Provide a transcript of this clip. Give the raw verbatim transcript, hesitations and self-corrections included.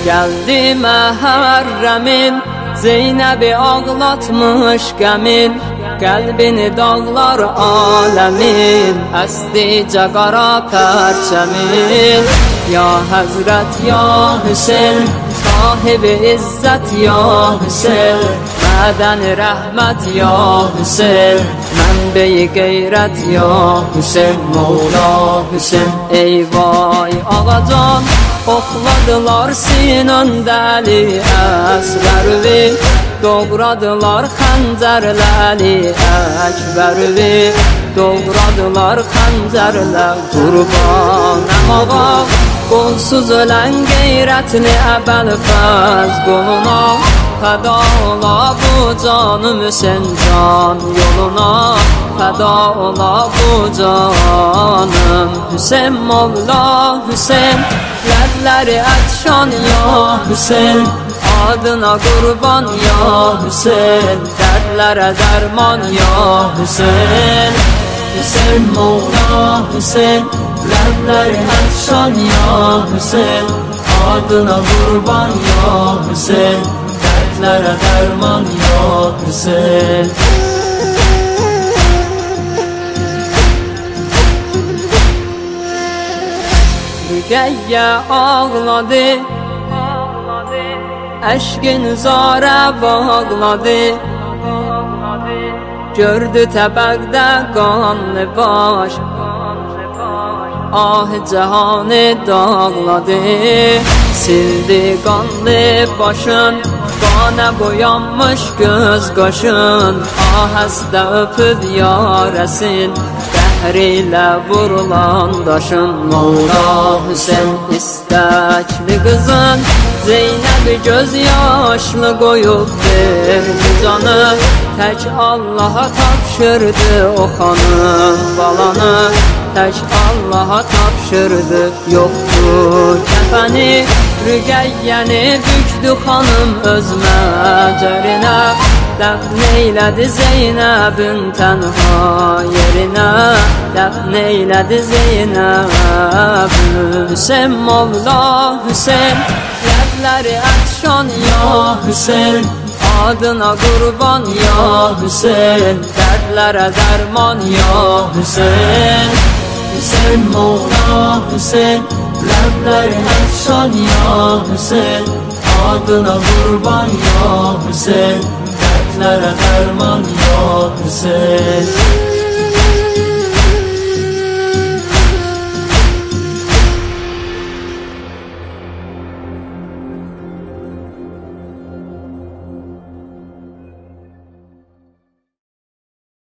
Geldi Muharremin, Zeynep'i ağlatmış gemin. Kalbini dağlar alemin, estice kara perçemin. Ya Hazret ya Hüseyin, sahibi izzet ya Hüseyin. Meden rahmet ya Hüseyin, menbe-i gayret ya Hüseyin. Mevla Hüseyin. Ey vay ağacan, oxladılar sinəndə Ali Əsgərvi. Doğradılar xəncərləri Əkbərvi. Doğradılar xəncərlə qurbanəm ağa. Qolsuz ölən qeyrətli Əbəlfəz qoluna. Fəda ola bu canım Hüseyin can yoluna. Fəda ola bu canım Hüseyin. Mevla Hüseyin, lərləri ətşan ya Hüseyin. Adına qurban ya Hüseyin, dərdlərə dərman ya Hüseyin. Hüseyin Mevla Hüseyin, lərləri ətşan ya Hüseyin. Adına qurban ya Hüseyin, dərdlərə dərman ya Hüseyin. Rüqəyyə ağladı, əşqin zarə bağladı. Gördü təbəqdə qanlı baş, ah cəhanı dağladı. Sildi qanlı başın, qana boyanmış göz qaşın. Ah həstə öpüb yarəsin, dəhr ilə vurulan daşın. Mevla Hüseyin, istəkli qızın Zeynep'i göz yaşlı koyup verdi canı. Tək Allah'a tapşırdı o xanım balanı. Tək Allah'a tapşırdı, yoktur kəfəni. Rüqəyyəni büktü xanım öz məcərinə. Dəfn eylədi Zeynəbin tənha yerinə. Dəfn eylədi Zeynəbin. Hüseyin Mevla Hüseyin, lərləri ətşan ya Hüseyin. Adına qurban ya Hüseyin, dərdlərə dərman ya Hüseyin. Hüseyin Mevla Hüseyin, lərləri ətşan ya Hüseyin. Adına qurban ya Hüseyin, dərdlərə dərman ya Hüseyin.